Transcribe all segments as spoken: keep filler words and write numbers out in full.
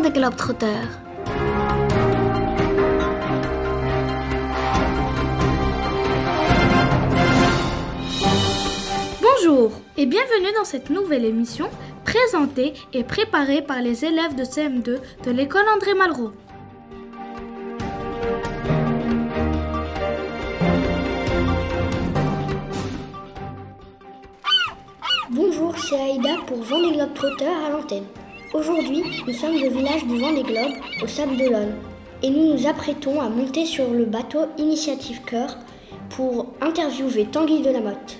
Vendée Globetrotter. Bonjour et bienvenue dans cette nouvelle émission présentée et préparée par les élèves de C M deux de l'école André Malraux. Bonjour, c'est Aïda pour Vendée Globetrotter à l'antenne. Aujourd'hui, nous sommes au village du Vendée Globe, au Sable d'Olonne, et nous nous apprêtons à monter sur le bateau Initiative Cœur pour interviewer Tanguy Delamotte.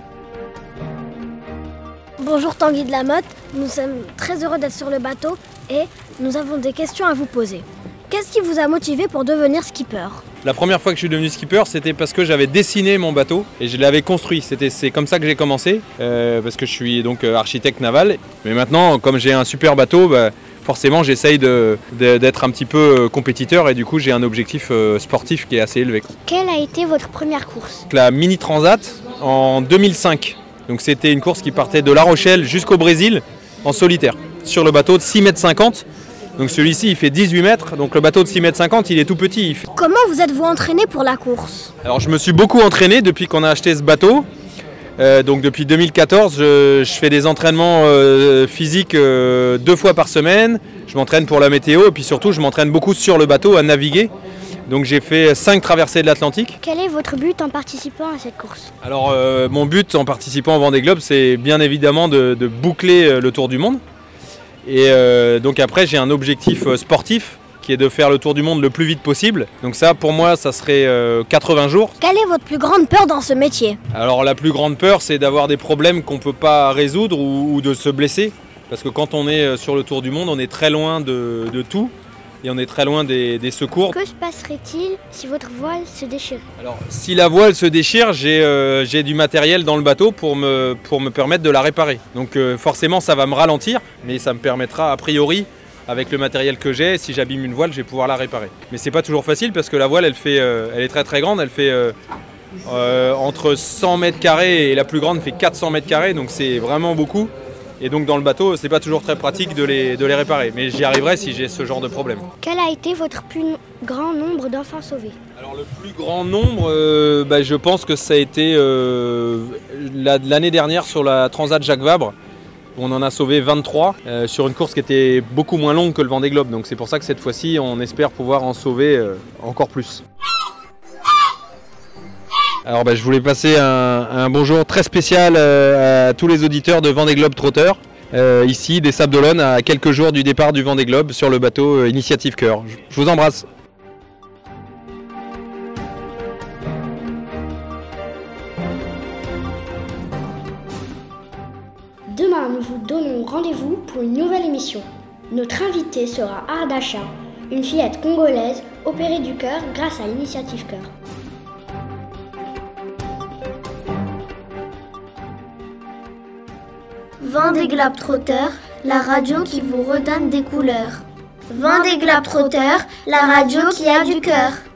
Bonjour Tanguy Delamotte, nous sommes très heureux d'être sur le bateau et nous avons des questions à vous poser. Qu'est-ce qui vous a motivé pour devenir skipper ? La première fois que je suis devenu skipper, c'était parce que j'avais dessiné mon bateau et je l'avais construit. C'était, c'est comme ça que j'ai commencé, euh, parce que je suis donc architecte naval. Mais maintenant, comme j'ai un super bateau, bah, forcément j'essaye de, de, d'être un petit peu compétiteur et du coup j'ai un objectif euh, sportif qui est assez élevé. Quelle a été votre première course ? La Mini Transat en deux mille cinq. Donc c'était une course qui partait de La Rochelle jusqu'au Brésil en solitaire, sur le bateau de six mètres cinquante. Donc celui-ci il fait dix-huit mètres, donc le bateau de six mètres cinquante il est tout petit. Il fait... Comment vous êtes-vous entraîné pour la course ? Alors je me suis beaucoup entraîné depuis qu'on a acheté ce bateau. Euh, donc depuis deux mille quatorze je, je fais des entraînements euh, physiques euh, deux fois par semaine. Je m'entraîne pour la météo et puis surtout je m'entraîne beaucoup sur le bateau à naviguer. Donc j'ai fait cinq traversées de l'Atlantique. Quel est votre but en participant à cette course ? Alors euh, mon but en participant au Vendée Globe, c'est bien évidemment de, de boucler le tour du monde. Et euh, donc après j'ai un objectif sportif qui est de faire le tour du monde le plus vite possible. Donc ça pour moi ça serait euh, quatre-vingts jours. Quelle est votre plus grande peur dans ce métier ? Alors la plus grande peur c'est d'avoir des problèmes qu'on ne peut pas résoudre ou, ou de se blesser. Parce que quand on est sur le tour du monde on est très loin de, de tout. Et on est très loin des, des secours. Que se passerait-il si votre voile se déchire ? Alors, si la voile se déchire, j'ai, euh, j'ai du matériel dans le bateau pour me, pour me permettre de la réparer. Donc euh, forcément, ça va me ralentir, mais ça me permettra, a priori, avec le matériel que j'ai, si j'abîme une voile, je vais pouvoir la réparer. Mais c'est pas toujours facile parce que la voile, elle, fait, euh, elle est très très grande. Elle fait euh, euh, entre cent mètres carrés et la plus grande fait quatre cents mètres carrés, donc c'est vraiment beaucoup. Et donc dans le bateau, c'est pas toujours très pratique de les, de les réparer. Mais j'y arriverai si j'ai ce genre de problème. Quel a été votre plus grand nombre d'enfants sauvés ? Alors le plus grand nombre, euh, bah, je pense que ça a été euh, la, l'année dernière sur la Transat Jacques Vabre. On en a sauvé vingt-trois euh, sur une course qui était beaucoup moins longue que le Vendée Globe. Donc c'est pour ça que cette fois-ci, on espère pouvoir en sauver euh, encore plus. Alors bah, je voulais passer un, un bonjour très spécial euh, à tous les auditeurs de Vendée Globetrotter, euh, ici des Sables d'Olonne, à quelques jours du départ du Vendée Globe sur le bateau euh, Initiative Cœur. Je, je vous embrasse. Demain, nous vous donnons rendez-vous pour une nouvelle émission. Notre invitée sera Ardasha, une fillette congolaise opérée du cœur grâce à Initiative Cœur. Vendée Globetrotter, la radio qui vous redonne des couleurs. Vendée Globetrotter, la radio qui a du cœur.